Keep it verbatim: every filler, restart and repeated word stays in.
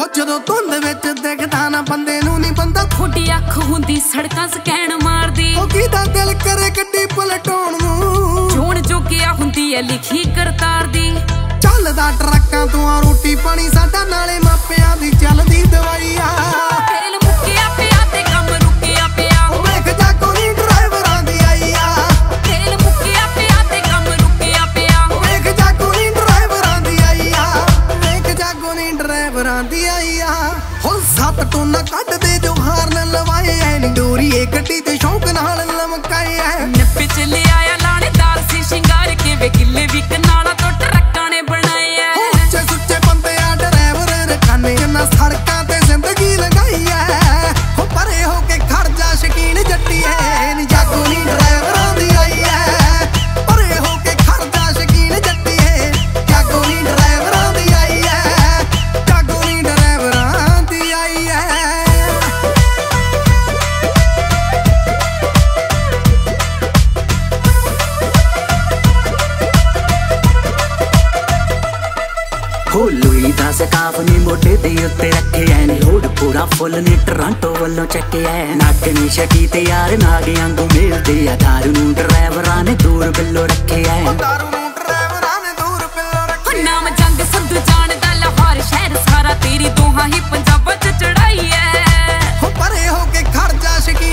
ਜਦੋਂ ਧੁੰਦ ਵਿੱਚ ਦਿਖਦਾ ਨਾ ਬੰਦੇ ਨੂੰ ਨਹੀਂ ਬੰਦਾ ਥੋੜੀ ਅੱਖ ਹੁੰਦੀ ਸੜਕਾਂ ਸਕੈਨ ਮਾਰਦੀ ਉਹ ਕਿਹਦਾ ਦਿਲ ਕਰੇ ਗੱਡੀ ਪਲਟਾਉਣ ਨੂੰ ਚੋਣ ਜੋਗਿਆ ਹੁੰਦੀ ਐ ਲਿਖੀ ਕਰਤਾਰ ਦੀ ਚੱਲਦਾ ਟਰੱਕਾਂ ਤੋਂ ਆ ਰੋਟੀ ਪਾਣੀ ਸਾਡਾ ਨਾਲੇ ਮਾਪਿਆਂ ਦੀ ਚੱਲਦੀ ਦਵਾਈ ਆ ਤੇਲ ਮੁੱਕਿਆ ਪਿਆ ਤੇ ਕੰਮ ਰੁਕਿਆ ਪਿਆ ਉਹ ਵੇਖ ਜਾ ਕੋਈ ਡਰਾਈਵਰਾਂ ਦੀ ਆਈ ਆ ਤੇਲ ਮੁੱਕਿਆ ਪਿਆ ਤੇ ਕੰਮ ਰੁਕਿਆ ਪਿਆ ਉਹ ਵੇਖ ਜਾ ਕੋਈ ਡਰਾਈਵਰਾਂ ਦੀ ਆਈ ਆ ਵੇਖ ਜਾ ਕੋਈ ਡਰਾਈਵਰਾਂ ਦੀ ਆਈ ਆ ਹੁਣ ਸੱਤ ਟੋਨ ਕੱਢਦੇ ਜੋ ਹਾਰਨ ਲਵਾਏ ਐ ਨੀ ਡੋਰੀ ਇਹ ਗੱਡੀ ਤੇ ਸ਼ੌਂਕ ਨਾਲ ਲਮਕਾਏ ਐ ਨੱਪੇ ਚ ਲਿਆਇਆ ਲਾਣੇਦਾਰ ਸੀ ਸ਼ਿੰਗਾਰ ਕੇ ਵੇ ਕਿੱਲੇ ਵੀ ਕਨਾਲਾ ਤੋਂ ਟਰੱਕਾਂ ਨੇ ਬਣਾਏ ਐ ਉੱਚੇ ਸੁੱਚੇ ਬੰਦੇ ਆ ਡਰਾਈਵਰ ਰਖਾਨੇ ਨਾ ਸੜਕਾਂ ਤੇ ਜ਼ਿੰਦਗੀ ਲਗਾਈ ਐ ਹੋ ਪਰੇ ਹੋ ਕੇ ਖੜ ਜਾ ਸ਼ਕੀਨ ਜੱਟੀਏ ਨੀ ਜਾਗੋ ਨੀ ਡਰਾਈਵਰਾਂ ਦੀ ਆਈ ਐ ਪਰੇ ਹੋ ਕੇ ਖੜ ਜਾ ਸ਼ਕੀਨ ਜੱਟੀਏ ਜਾਗੋ ਨੀ ਡਰਾਈਵਰਾਂ ਦੀ ਆਈ ਐ ਜਾਗੋ ਨੀ ਡਰਾਈਵਰਾਂ ਦੀ ਆਈ ਐ ਹੋ ਲੂਈ ਦਾ ਸਕਾਫ ਨੀ ਮੋਢੇ ਦੇ ਉੱਤੇ ਰੱਖਿਆ ਨੀ ਲੋਡ ਪੂਰਾ ਫੁੱਲ ਨੀ ਟੋਰਾਂਟੋ ਵੱਲੋਂ ਚੱਕਿਆ ਨੱਕ ਨੀ ਛਕੀ ਤੇ ਯਾਰ ਨਾਗ ਵਾਂਗੂ ਮਿਲਦੇ ਆ ਦਾਰੂ ਨੂੰ ਡਰਾਈਵਰਾਂ ਨੇ ਦੂਰ ਬਿੱਲੋ ਰੱਖਿਆ ਦਾਰੂ ਨੂੰ ਡਰਾਈਵਰਾਂ ਨੇ ਦੂਰ ਬਿੱਲੋ ਰੱਖਿਆ ਨਾਮ ਜੰਗ ਸੰਧੂ ਜਾਣਦਾ ਲਾਹੌਰ ਸ਼ਹਿਰ ਸਾਰਾ ਤੇਰੀ ਦੋਹਾਂ ਹੀ ਪੰਜਾਬਾਂ ਚ ਚੜਾਈ ਐ ਹੋ ਪਰੇ ਹੋ ਕੇ ਖੜ ਜਾ ਸ਼ਕੀਨ